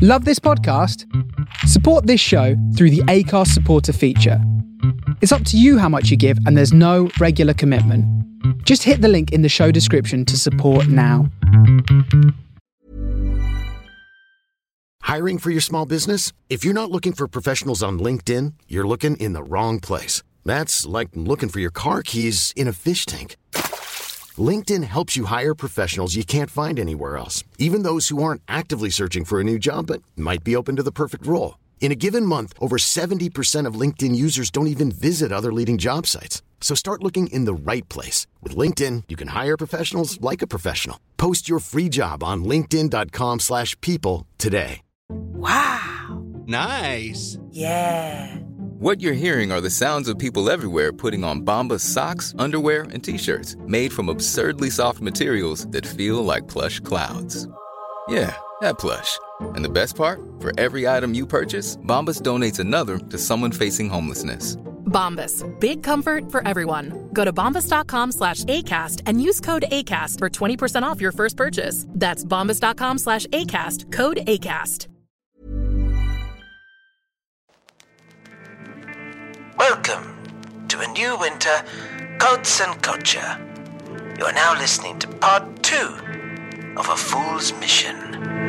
Love this podcast? Support this show through the Acast supporter feature. It's up to you how much you give, and there's no regular commitment. Just hit the link in the show description to support now. Hiring for your small business? If you're not looking for professionals on LinkedIn, you're looking in the wrong place. That's like looking for your car keys in a fish tank. LinkedIn helps you hire professionals you can't find anywhere else, even those who aren't actively searching for a new job but might be open to the perfect role. In a given month, over 70% of LinkedIn users don't even visit other leading job sites. So start looking in the right place. With LinkedIn, you can hire professionals like a professional. Post your free job on linkedin.com/people today. Wow. Nice. Yeah. What you're hearing are the sounds of people everywhere putting on Bombas socks, underwear, and T-shirts made from absurdly soft materials that feel like plush clouds. Yeah, that plush. And the best part? For every item you purchase, Bombas donates another to someone facing homelessness. Bombas. Big comfort for everyone. Go to bombas.com/ACAST and use code ACAST for 20% off your first purchase. That's bombas.com/ACAST. Code ACAST. Welcome to a new winter, Cults and Culture. You are now listening to part 2 of A Fool's Mission.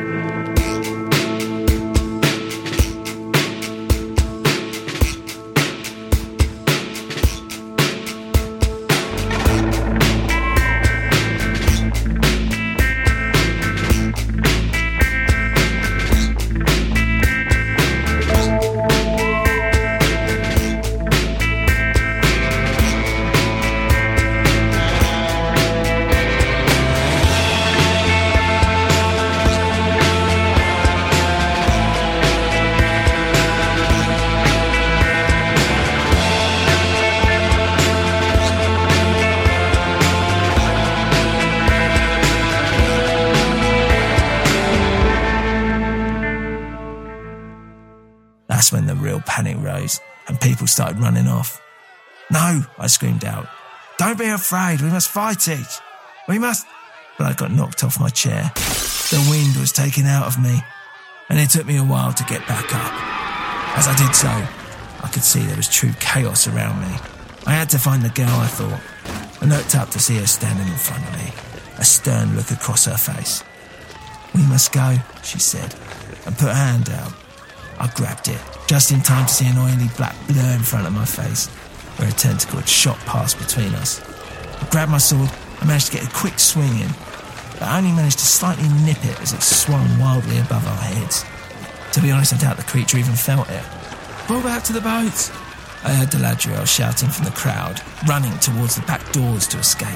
That's when the real panic rose and people started running off. "No," I screamed out. "Don't be afraid, we must fight it. We must..." But I got knocked off my chair. The wind was taken out of me, and it took me a while to get back up. As I did so, I could see there was true chaos around me. I had to find the girl, I thought. I looked up to see her standing in front of me, a stern look across her face. "We must go," she said, and put her hand out. I grabbed it, just in time to see an oily black blur in front of my face, where a tentacle had shot past between us. I grabbed my sword and managed to get a quick swing in, but I only managed to slightly nip it as it swung wildly above our heads. To be honest, I doubt the creature even felt it. "Pull back to the boat!" I heard Deladriel shouting from the crowd, running towards the back doors to escape.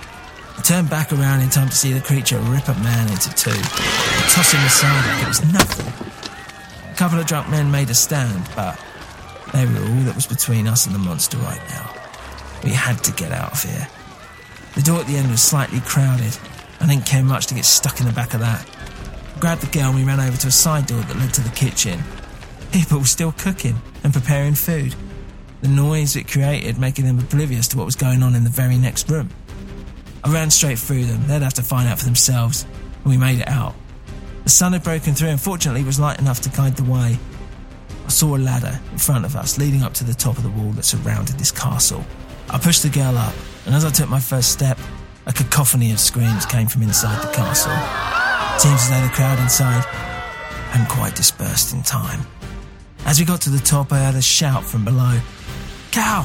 I turned back around in time to see the creature rip a man into two, and toss him aside like it was nothing. A couple of drunk men made a stand, but they were all that was between us and the monster right now. We had to get out of here. The door at the end was slightly crowded. I didn't care much to get stuck in the back of that. I grabbed the girl and we ran over to a side door that led to the kitchen. People were still cooking and preparing food. The noise it created making them oblivious to what was going on in the very next room. I ran straight through them. They'd have to find out for themselves. And we made it out. The sun had broken through and fortunately was light enough to guide the way. I saw a ladder in front of us leading up to the top of the wall that surrounded this castle. I pushed the girl up, and as I took my first step, a cacophony of screams came from inside the castle. It seems as though the crowd inside hadn't quite dispersed in time. As we got to the top, I heard a shout from below. "Cal!"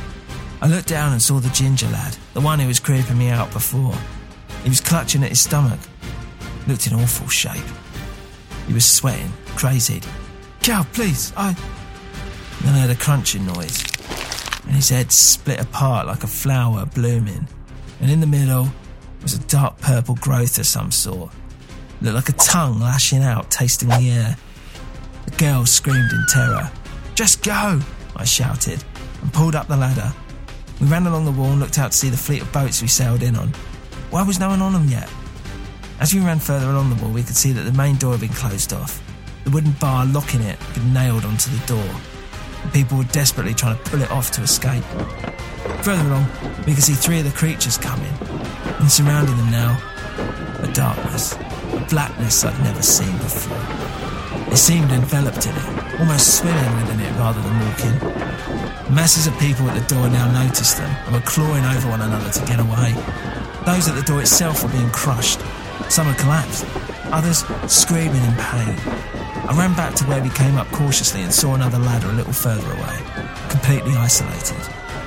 I looked down and saw the ginger lad, the one who was creeping me out before. He was clutching at his stomach. Looked in awful shape. He was sweating, crazied. "Cal, please, I..." Then I heard a crunching noise, and his head split apart like a flower blooming, and in the middle was a dark purple growth of some sort. It looked like a tongue lashing out, tasting the air. The girl screamed in terror. "Just go!" I shouted, and pulled up the ladder. We ran along the wall and looked out to see the fleet of boats we sailed in on. Why was no one on them yet? As we ran further along the wall, we could see that the main door had been closed off. The wooden bar locking it had been nailed onto the door, and people were desperately trying to pull it off to escape. Further along, we could see three of the creatures coming, and surrounding them now, a darkness, a blackness I'd never seen before. They seemed enveloped in it, almost swimming within it rather than walking. Masses of people at the door now noticed them and were clawing over one another to get away. Those at the door itself were being crushed. Some had collapsed, others screaming in pain. I ran back to where we came up cautiously and saw another ladder a little further away, completely isolated.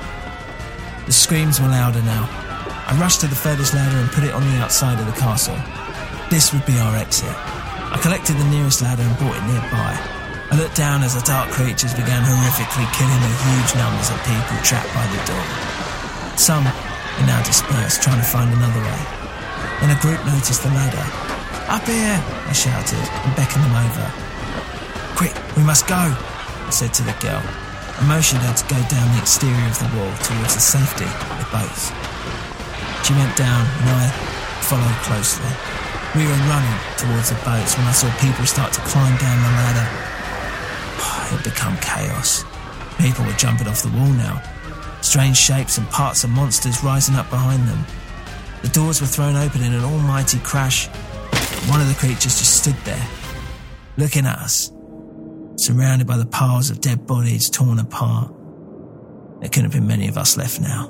The screams were louder now. I rushed to the furthest ladder and put it on the outside of the castle. This would be our exit. I collected the nearest ladder and brought it nearby. I looked down as the dark creatures began horrifically killing the huge numbers of people trapped by the door. Some were now dispersed, trying to find another way. Then a group noticed the ladder. "Up here!" I shouted and beckoned them over. "Quick, we must go," I said to the girl. I motioned her to go down the exterior of the wall towards the safety of the boats. She went down and I followed closely. We were running towards the boats when I saw people start to climb down the ladder. It had become chaos. People were jumping off the wall now. Strange shapes and parts of monsters rising up behind them. The doors were thrown open in an almighty crash. One of the creatures just stood there, looking at us, surrounded by the piles of dead bodies torn apart. There couldn't have been many of us left now.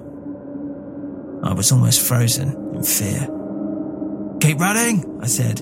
I was almost frozen in fear. "Keep running," I said.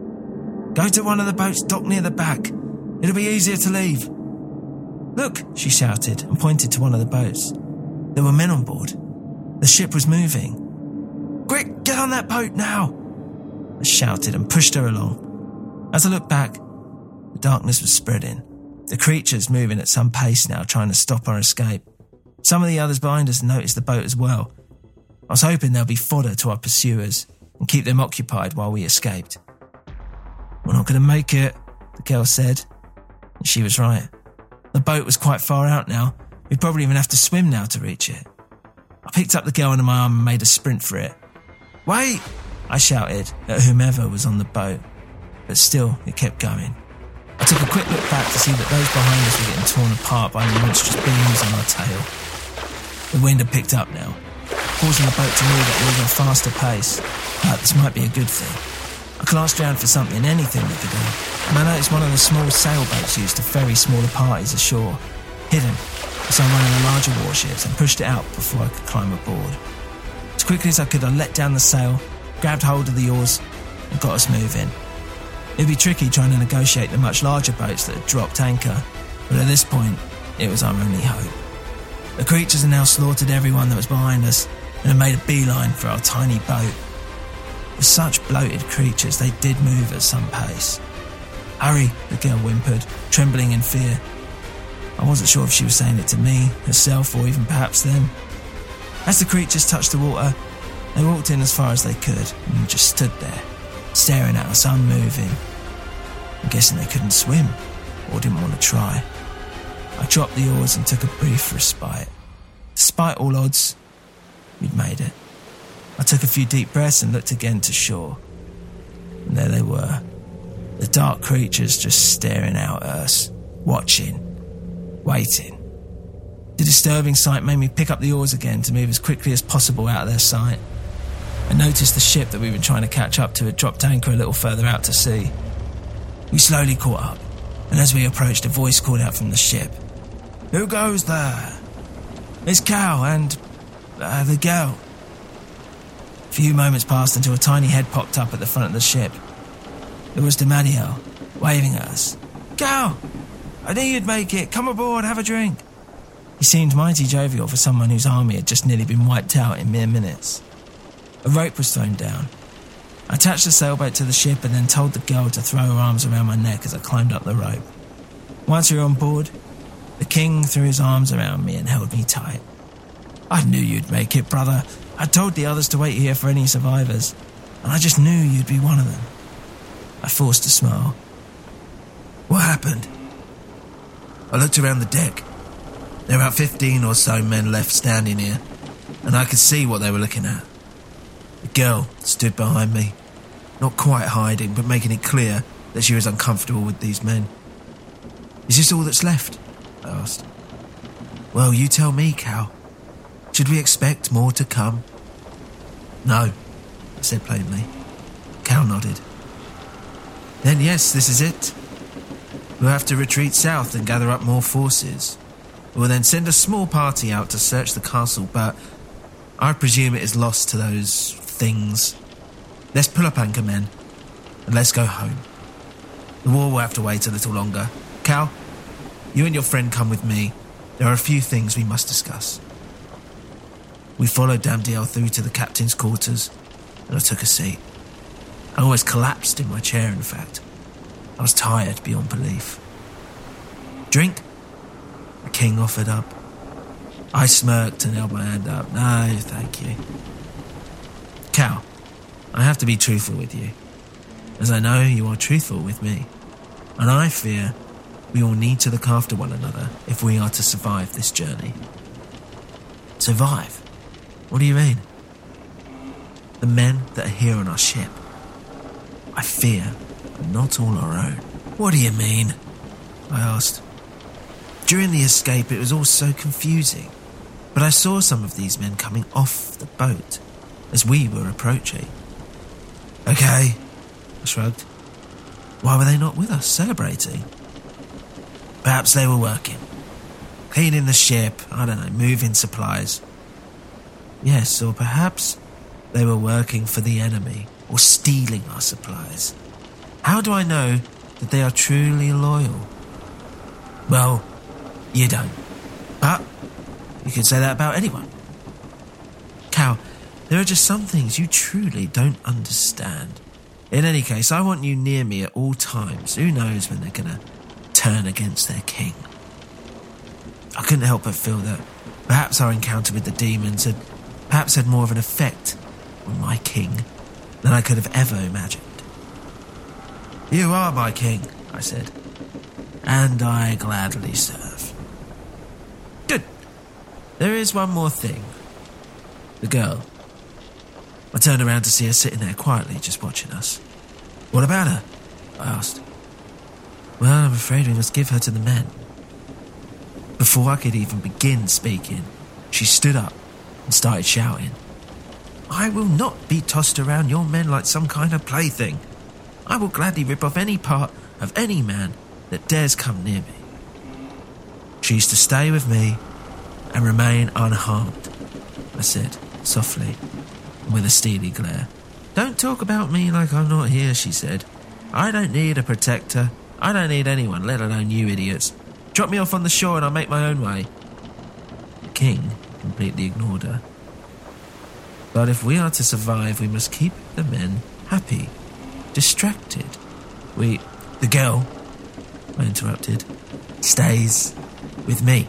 "Go to one of the boats docked near the back. It'll be easier to leave." "Look," she shouted and pointed to one of the boats. There were men on board. The ship was moving. "Quick, get on that boat now," I shouted and pushed her along. As I looked back, the darkness was spreading. The creatures moving at some pace now, trying to stop our escape. Some of the others behind us noticed the boat as well. I was hoping there'll be fodder to our pursuers and keep them occupied while we escaped. "We're not going to make it," the girl said. And she was right. The boat was quite far out now. We'd probably even have to swim now to reach it. I picked up the girl under my arm and made a sprint for it. "Wait!" I shouted at whomever was on the boat. But still, it kept going. I took a quick look back to see that those behind us were getting torn apart by monstrous beams on our tail. The wind had picked up now, causing the boat to move at an even faster pace. But this might be a good thing. I glanced around for something, anything that could help, and I noticed one of the small sailboats used to ferry smaller parties ashore, hidden beside one of the larger warships, and pushed it out before I could climb aboard. As quickly as I could, I let down the sail, grabbed hold of the oars, and got us moving. It'd be tricky trying to negotiate the much larger boats that had dropped anchor, but at this point, it was our only hope. The creatures had now slaughtered everyone that was behind us and had made a beeline for our tiny boat. With such bloated creatures, they did move at some pace. "Hurry," the girl whimpered, trembling in fear. I wasn't sure if she was saying it to me, herself, or even perhaps them. As the creatures touched the water, they walked in as far as they could and just stood there, staring at us unmoving. I'm guessing they couldn't swim, or didn't want to try. I dropped the oars and took a brief respite. Despite all odds, we'd made it. I took a few deep breaths and looked again to shore. And there they were, the dark creatures just staring out at us, watching, waiting. The disturbing sight made me pick up the oars again to move as quickly as possible out of their sight. I noticed the ship that we'd been trying to catch up to had dropped anchor a little further out to sea. We slowly caught up, and as we approached, a voice called out from the ship. "Who goes there?" "It's Cal and the girl." A few moments passed until a tiny head popped up at the front of the ship. It was Demadiel, waving at us. "Cal, I knew you'd make it. Come aboard, have a drink." He seemed mighty jovial for someone whose army had just nearly been wiped out in mere minutes. A rope was thrown down. I attached the sailboat to the ship and then told the girl to throw her arms around my neck as I climbed up the rope. Once we were on board, the king threw his arms around me and held me tight. "I knew you'd make it, brother. I told the others to wait here for any survivors, and I just knew you'd be one of them." I forced a smile. "What happened?" I looked around the deck. There were about 15 or so men left standing here, and I could see what they were looking at. The girl stood behind me, not quite hiding, but making it clear that she was uncomfortable with these men. "Is this all that's left?" I asked. "Well, you tell me, Cal. Should we expect more to come?" "No," I said plainly. Cal nodded. "Then yes, this is it. We'll have to retreat south and gather up more forces. We'll then send a small party out to search the castle, but I presume it is lost to those things. Let's pull up anchor, men, and let's go home. The war will have to wait a little longer. Cal, you and your friend come with me. There are a few things we must discuss. We followed Damdiel through to the captain's quarters, and I took a seat. I almost collapsed in my chair, in fact. I was tired beyond belief. Drink? The king offered up. I smirked and held my hand up. No, thank you. Cal, I have to be truthful with you, as I know you are truthful with me. And I fear we all need to look after one another if we are to survive this journey. Survive? What do you mean? The men that are here on our ship, I fear, are not all our own. What do you mean? I asked. During the escape, it was all so confusing, but I saw some of these men coming off the boat as we were approaching. Okay, I shrugged. Why were they not with us, celebrating? Perhaps they were working. Cleaning the ship, I don't know, moving supplies. Yes, or perhaps they were working for the enemy or stealing our supplies. How do I know that they are truly loyal? Well, you don't. But you could say that about anyone. Cal, there are just some things you truly don't understand. In any case, I want you near me at all times. Who knows when they're going to turn against their king? I couldn't help but feel that perhaps our encounter with the demons had more of an effect on my king than I could have ever imagined. You are my king, I said, and I gladly serve. Good. There is one more thing. The girl. I turned around to see her sitting there quietly, just watching us. What about her? I asked. Well, I'm afraid we must give her to the men. Before I could even begin speaking, she stood up and started shouting. I will not be tossed around your men like some kind of plaything. I will gladly rip off any part of any man that dares come near me. She is to stay with me and remain unharmed, I said, softly, and with a steely glare. Don't talk about me like I'm not here, she said. I don't need a protector. I don't need anyone, let alone you idiots. Drop me off on the shore and I'll make my own way. The king completely ignored her. But if we are to survive, we must keep the men happy, distracted. The girl, I interrupted, stays with me.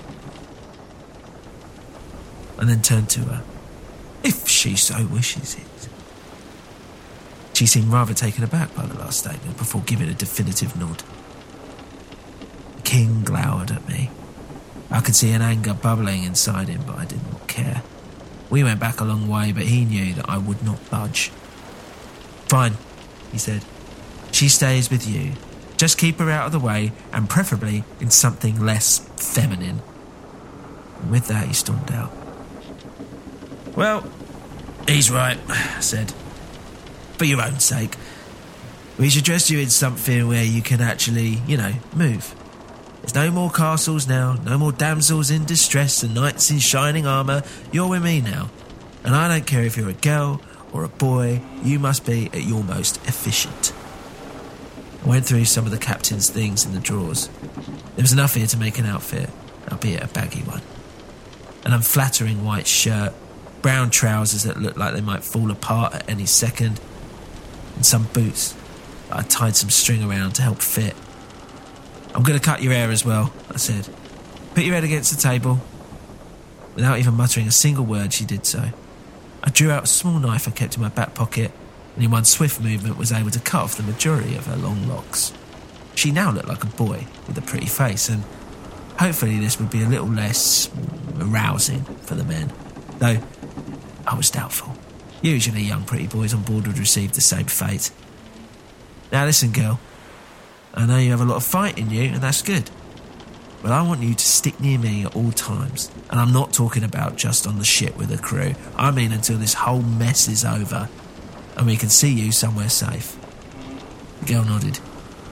And then turned to her. If she so wishes it. She seemed rather taken aback by the last statement before giving a definitive nod. The king glowered at me. I could see an anger bubbling inside him, but I did not care. We went back a long way, but he knew that I would not budge. Fine, he said. She stays with you. Just keep her out of the way, and preferably in something less feminine. And with that, he stormed out. Well, he's right, I said. For your own sake. We should dress you in something where you can actually, move. There's no more castles now, no more damsels in distress and knights in shining armour. You're with me now. And I don't care if you're a girl or a boy, you must be at your most efficient. I went through some of the captain's things in the drawers. There was enough here to make an outfit, albeit a baggy one. An unflattering white shirt, brown trousers that looked like they might fall apart at any second, and some boots that I tied some string around to help fit. I'm going to cut your hair as well, I said. Put your head against the table. Without even muttering a single word, she did so. I drew out a small knife I kept in my back pocket, and in one swift movement was able to cut off the majority of her long locks. She now looked like a boy with a pretty face, and hopefully this would be a little less arousing for the men, though I was doubtful. Usually young pretty boys on board would receive the same fate. Now listen, girl. I know you have a lot of fight in you, and that's good. But I want you to stick near me at all times. And I'm not talking about just on the ship with the crew. I mean until this whole mess is over and we can see you somewhere safe. The girl nodded.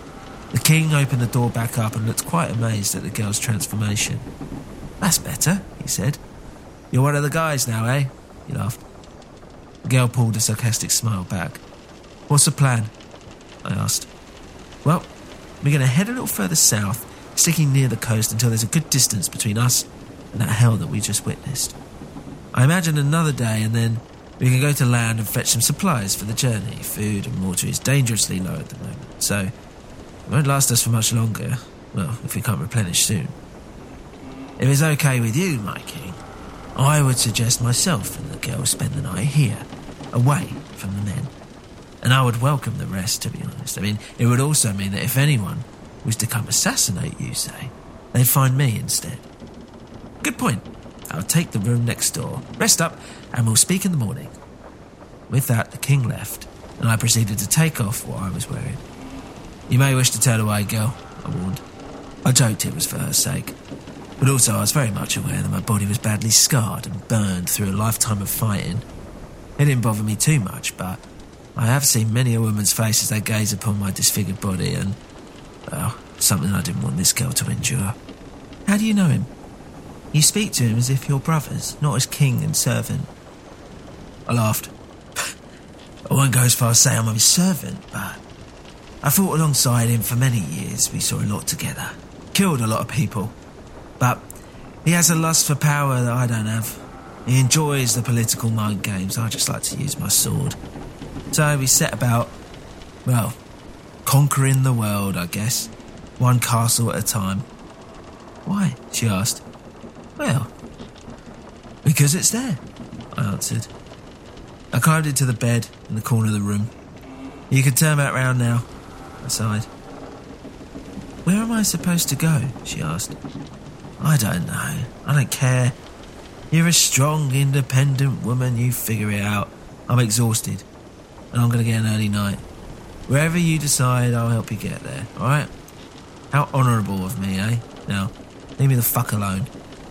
The king opened the door back up and looked quite amazed at the girl's transformation. "That's better," he said. "You're one of the guys now, eh?" He laughed. The girl pulled a sarcastic smile back. "What's the plan?" I asked. "Well, we're going to head a little further south, sticking near the coast until there's a good distance between us and that hell that we just witnessed. I imagine another day, and then we can go to land and fetch some supplies for the journey. Food and water is dangerously low at the moment, so it won't last us for much longer, well, if we can't replenish soon. If it's okay with you, my king, I would suggest myself and the girl spend the night here, away from the men. And I would welcome the rest, to be honest. I mean, it would also mean that if anyone was to come assassinate you, say, they'd find me instead. Good point. I'll take the room next door. Rest up, and we'll speak in the morning." With that, the king left, and I proceeded to take off what I was wearing. "You may wish to turn away, girl," I warned. I joked it was for her sake, but also I was very much aware that my body was badly scarred and burned through a lifetime of fighting. It didn't bother me too much, but I have seen many a woman's face as they gaze upon my disfigured body, and, well, something I didn't want this girl to endure. "How do you know him?" "You speak to him as if you're brothers, not as king and servant." I laughed. "I won't go as far as say I'm his servant, but I fought alongside him for many years. We saw a lot together, killed a lot of people. But he has a lust for power that I don't have. He enjoys the political mind games. I just like to use my sword. So we set about, well, conquering the world, I guess, one castle at a time." "Why?" she asked. "Well, because it's there," I answered. I climbed into the bed in the corner of the room. "You can turn back round now," I sighed. "Where am I supposed to go?" she asked. "I don't know. I don't care. You're a strong, independent woman. You figure it out. I'm exhausted, and I'm going to get an early night. Wherever you decide, I'll help you get there, all right? How honourable of me, eh? Now, leave me the fuck alone."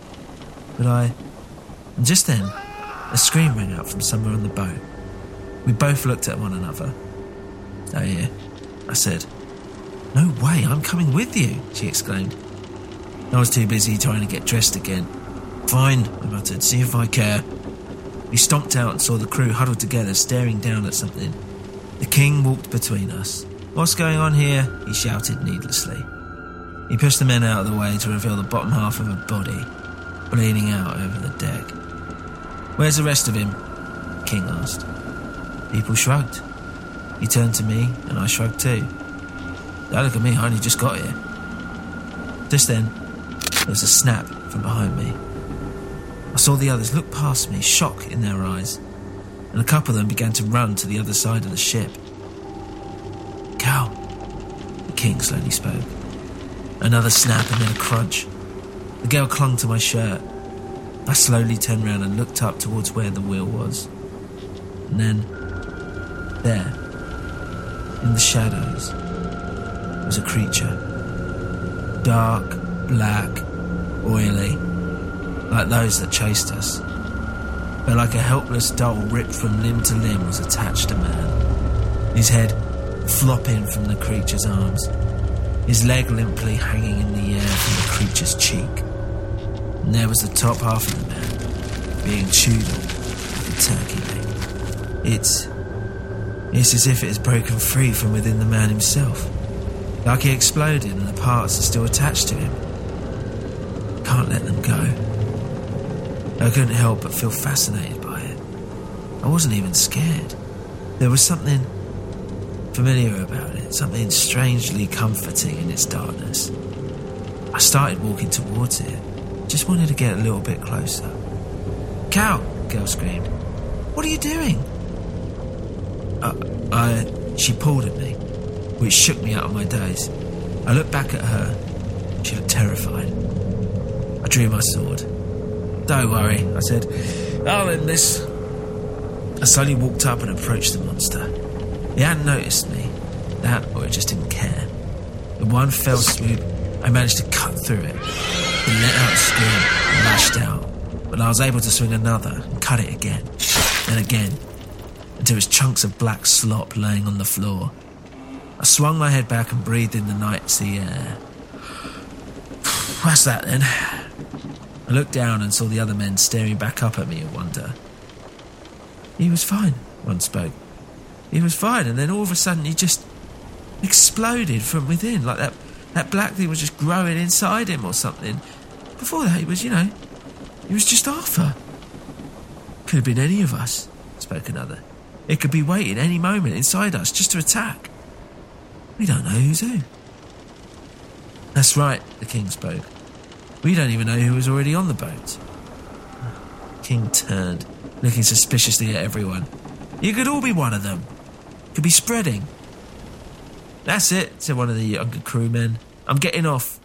And just then, a scream rang out from somewhere on the boat. We both looked at one another. "Oh yeah," I said. "No way, I'm coming with you," she exclaimed. I was too busy trying to get dressed again. "Fine," I muttered, "see if I care." We stomped out and saw the crew huddled together, staring down at something. The king walked between us. "What's going on here?" he shouted needlessly. He pushed the men out of the way to reveal the bottom half of a body, bleeding out over the deck. "Where's the rest of him?" the king asked. People shrugged. He turned to me, and I shrugged too. "Don't look at me, I only just got here." Just then, there was a snap from behind me. I saw the others look past me, shock in their eyes, and a couple of them began to run to the other side of the ship. "Cal," the king slowly spoke. Another snap and then a crunch. The girl clung to my shirt. I slowly turned round and looked up towards where the wheel was. And then, there, in the shadows, was a creature. Dark, black, oily, like those that chased us. But like a helpless doll ripped from limb to limb was attached to man. His head flopping from the creature's arms. His leg limply hanging in the air from the creature's cheek. And there was the top half of the man, being chewed on like a turkey leg. It's as if it has broken free from within the man himself. Like he exploded and the parts are still attached to him. Can't let them go. I couldn't help but feel fascinated by it. I wasn't even scared. There was something familiar about it, something strangely comforting in its darkness. I started walking towards it, just wanted to get a little bit closer. "Cal!" the girl screamed. "What are you doing?" She pulled at me, which shook me out of my daze. I looked back at her. She looked terrified. I drew my sword. "Don't worry," I said. "I'll end this." I slowly walked up and approached the monster. It hadn't noticed me, that or it just didn't care. In one fell swoop, I managed to cut through it. It let out a scream and lashed out, but I was able to swing another and cut it again, then again, until it was chunks of black slop laying on the floor. I swung my head back and breathed in the night sea air. What's that then? I looked down and saw the other men staring back up at me in wonder. He was fine, one spoke. He was fine, and then all of a sudden he just exploded from within, like that black thing was just growing inside him or something. Before that, he was just Arthur. Could have been any of us, spoke another. It could be waiting any moment inside us just to attack. We don't know who's who. That's right, the king spoke. We don't even know who was already on the boat. King turned, looking suspiciously at everyone. You could all be one of them. Could be spreading. That's it, said one of the younger crewmen. I'm getting off.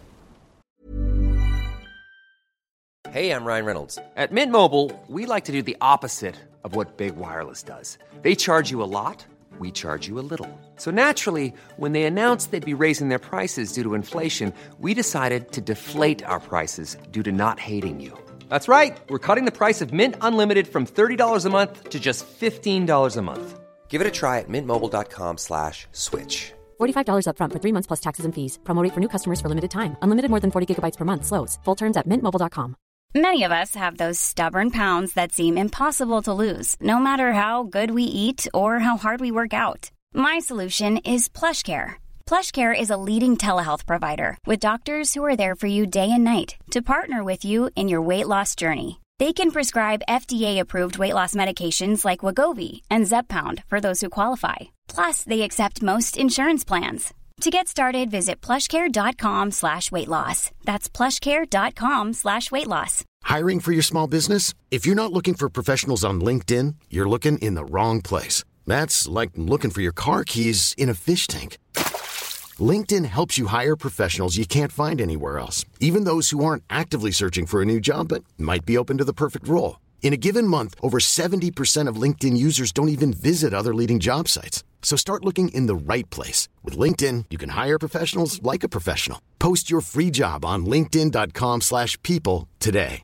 Hey, I'm Ryan Reynolds. At Mint Mobile, we like to do the opposite of what Big Wireless does. They charge you a lot, we charge you a little. So naturally, when they announced they'd be raising their prices due to inflation, we decided to deflate our prices due to not hating you. That's right. We're cutting the price of Mint Unlimited from $30 a month to just $15 a month. Give it a try at mintmobile.com/switch. $45 up front for 3 months plus taxes and fees. Promo rate for new customers for limited time. Unlimited more than 40 gigabytes per month. Slows full terms at mintmobile.com. Many of us have those stubborn pounds that seem impossible to lose, no matter how good we eat or how hard we work out. My solution is PlushCare. PlushCare is a leading telehealth provider with doctors who are there for you day and night to partner with you in your weight loss journey. They can prescribe FDA-approved weight loss medications like Wegovy and Zepbound for those who qualify. Plus, they accept most insurance plans. To get started, visit plushcare.com/weightloss. That's plushcare.com/weightloss. Hiring for your small business? If you're not looking for professionals on LinkedIn, you're looking in the wrong place. That's like looking for your car keys in a fish tank. LinkedIn helps you hire professionals you can't find anywhere else, even those who aren't actively searching for a new job but might be open to the perfect role. In a given month, over 70% of LinkedIn users don't even visit other leading job sites. So start looking in the right place. With LinkedIn, you can hire professionals like a professional. Post your free job on linkedin.com/people today.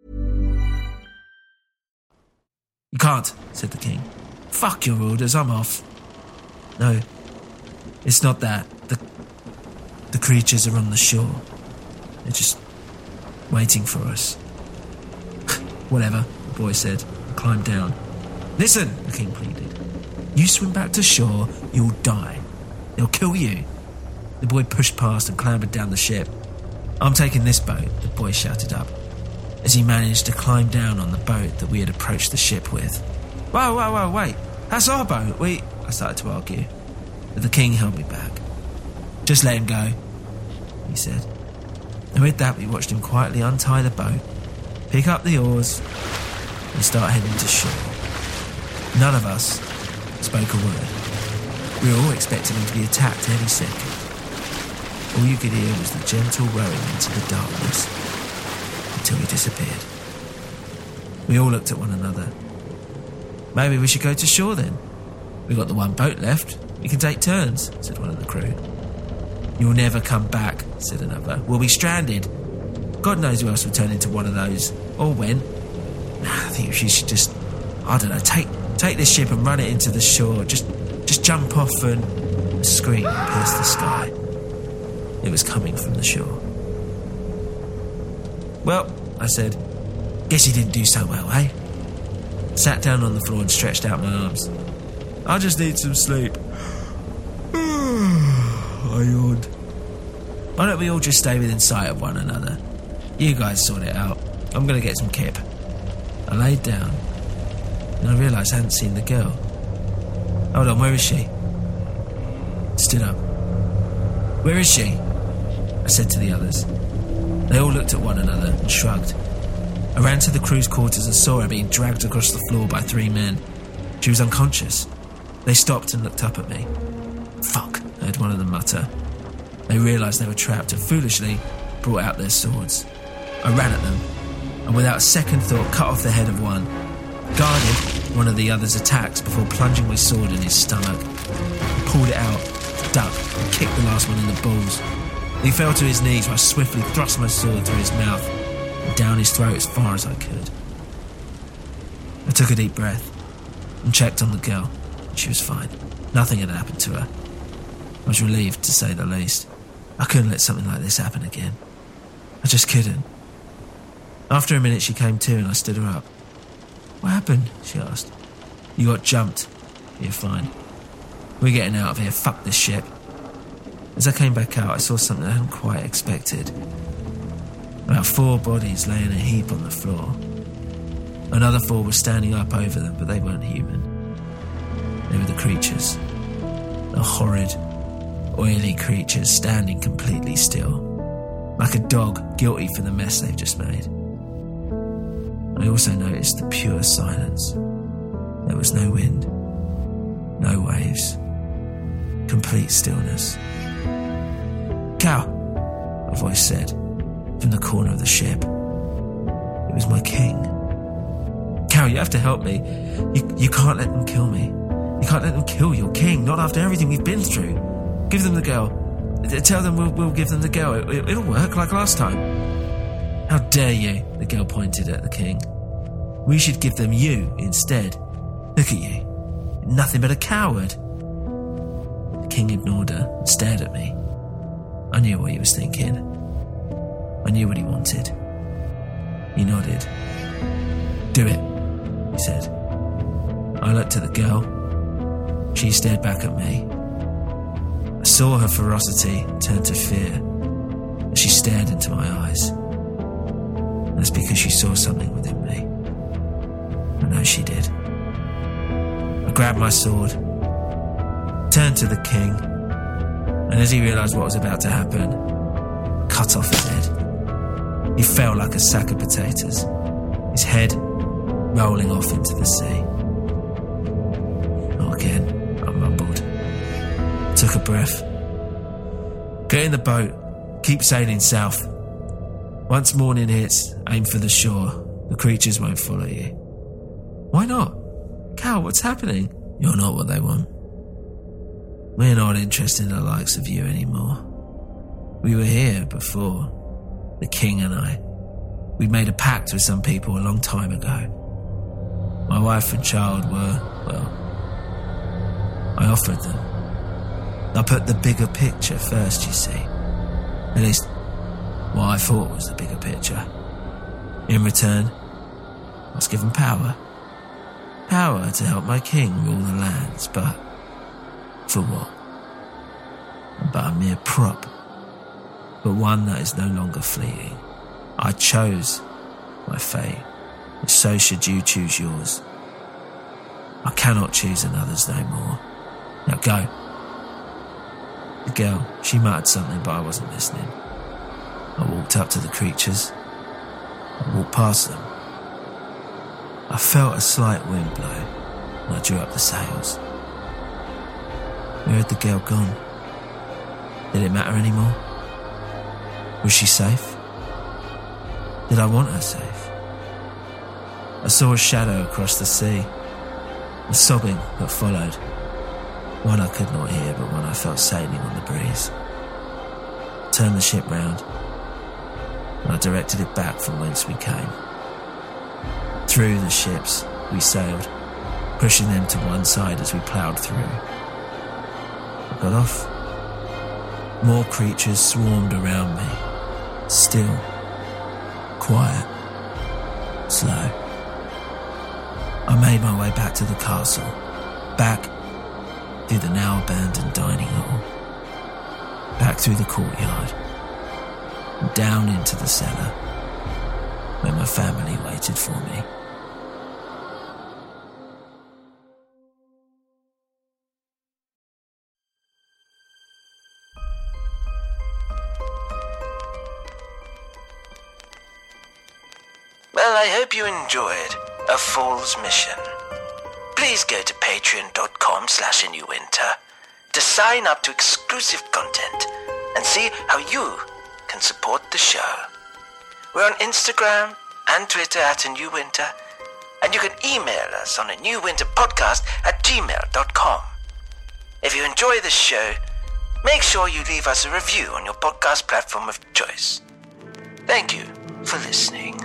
You can't, said the king. Fuck your orders, I'm off. No, it's not that. The creatures are on the shore. They're just waiting for us. Whatever, the boy said, and climbed down. Listen, the king pleaded. You swim back to shore, you'll die. They'll kill you. The boy pushed past and clambered down the ship. I'm taking this boat, the boy shouted up, as he managed to climb down on the boat that we had approached the ship with. Whoa, wait. That's our boat. I started to argue, but the king held me back. Just let him go, he said. And with that, we watched him quietly untie the boat, pick up the oars, and start heading to shore. None of us spoke a word. We were all expecting him to be attacked any second. All you could hear was the gentle rowing into the darkness until he disappeared. We all looked at one another. Maybe we should go to shore then. We've got the one boat left. We can take turns, said one of the crew. You'll never come back, said another. We'll be stranded. God knows who else will turn into one of those. Or when. I think you should just, I don't know, take this ship and run it into the shore. Just jump off and scream and pierce the sky. It was coming from the shore. Well, I said, guess you didn't do so well, eh? Sat down on the floor and stretched out my arms. I just need some sleep. I yawned. Why don't we all just stay within sight of one another? You guys sort it out. I'm going to get some kip. I laid down, and I realised I hadn't seen the girl. Hold on, where is she? Stood up. Where is she? I said to the others. They all looked at one another and shrugged. I ran to the crew's quarters and saw her being dragged across the floor by 3 men. She was unconscious. They stopped and looked up at me. Fuck, I heard one of them mutter. They realised they were trapped and foolishly brought out their swords. I ran at them, and without a second thought cut off the head of one. Guarded one of the other's attacks before plunging my sword in his stomach. I pulled it out, ducked, and kicked the last one in the balls. He fell to his knees while I swiftly thrust my sword through his mouth and down his throat as far as I could. I took a deep breath and checked on the girl. She was fine. Nothing had happened to her. I was relieved, to say the least. I couldn't let something like this happen again. I just couldn't. After a minute, she came to and I stood her up. "What happened?" she asked. "You got jumped. You're fine. We're getting out of here. Fuck this ship." As I came back out, I saw something I hadn't quite expected. About 4 bodies lay in a heap on the floor. Another 4 were standing up over them, but they weren't human. They were the creatures. The horrid, oily creatures standing completely still, like a dog guilty for the mess they've just made. I also noticed the pure silence. There was no wind, no waves, complete stillness. "Cal," a voice said from the corner of the ship. It was my king. "Cal, you have to help me. You can't let them kill me. You can't let them kill your king, not after everything we've been through. Give them the girl. Tell them we'll give them the girl. It'll work like last time." "How dare you?" the girl pointed at the king. "We should give them you instead. Look at you. Nothing but a coward." The king ignored her and stared at me. I knew what he was thinking. I knew what he wanted. He nodded. "Do it," he said. I looked at the girl. She stared back at me. I saw her ferocity turn to fear as she stared into my eyes. That's because she saw something within me. I know she did. I grabbed my sword, turned to the king, and as he realised what was about to happen, cut off his head. He fell like a sack of potatoes, his head rolling off into the sea. "Not again," I mumbled. Took a breath. "Get in the boat. Keep sailing south. Once morning hits, aim for the shore. The creatures won't follow you." "Why not? Cal, what's happening?" "You're not what they want. We're not interested in the likes of you anymore. We were here before, the king and I. We'd made a pact with some people a long time ago. My wife and child were, well, I offered them. I put the bigger picture first, you see. At least, what I thought was the bigger picture. In return, I was given power. Power to help my king rule the lands, but for what? But a mere prop. But one that is no longer fleeting. I chose my fate, and so should you choose yours. I cannot choose another's no more. Now go." The girl, she muttered something, but I wasn't listening. I walked up to the creatures. I walked past them. I felt a slight wind blow, and I drew up the sails. Where had the girl gone? Did it matter anymore? Was she safe? Did I want her safe? I saw a shadow across the sea, a sobbing that followed, one I could not hear, but one I felt sailing on the breeze. Turned the ship round, and I directed it back from whence we came. Through the ships we sailed, pushing them to one side as we ploughed through. I got off. More creatures swarmed around me. Still, quiet, slow. I made my way back to the castle, back through the now abandoned dining hall, back through the courtyard, and down into the cellar where my family waited for me. Well, I hope you enjoyed A Fool's Mission. Please go to patreon.com/innuwinter to sign up to exclusive content and see how you can support the show. We're on Instagram and Twitter @innuwinter, and you can email us on innuwinterpodcast@gmail.com. If you enjoy this show, make sure you leave us a review on your podcast platform of choice. Thank you for listening.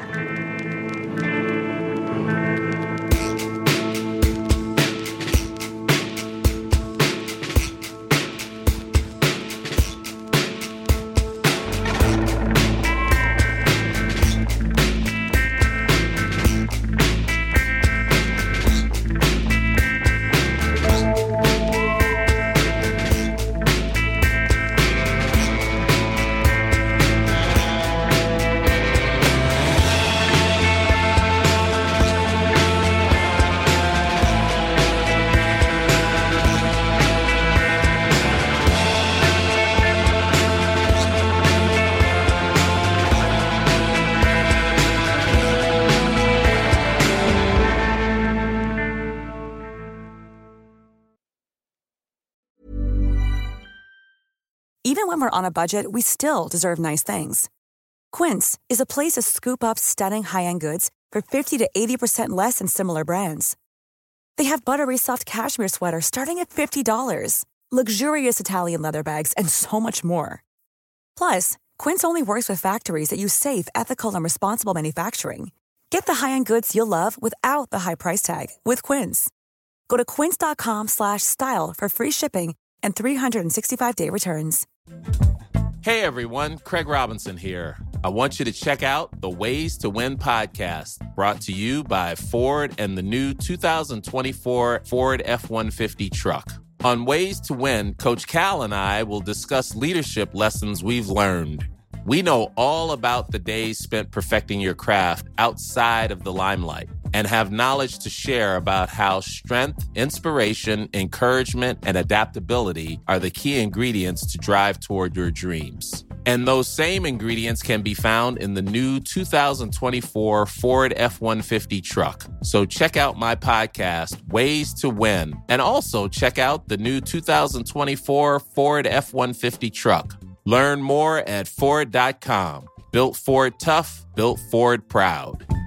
Even when we're on a budget, we still deserve nice things. Quince is a place to scoop up stunning high-end goods for 50 to 80% less than similar brands. They have buttery soft cashmere sweaters starting at $50, luxurious Italian leather bags, and so much more. Plus, Quince only works with factories that use safe, ethical, and responsible manufacturing. Get the high-end goods you'll love without the high price tag with Quince. Go to quince.com/style for free shipping and 365-day returns. Hey everyone, Craig Robinson here. I want you to check out the Ways to Win podcast, brought to you by Ford and the new 2024 Ford F-150 truck. On Ways to Win, Coach Cal and I will discuss leadership lessons we've learned. We know all about the days spent perfecting your craft outside of the limelight and have knowledge to share about how strength, inspiration, encouragement, and adaptability are the key ingredients to drive toward your dreams. And those same ingredients can be found in the new 2024 Ford F-150 truck. So check out my podcast, Ways to Win, and also check out the new 2024 Ford F-150 truck. Learn more at Ford.com. Built Ford tough, built Ford proud.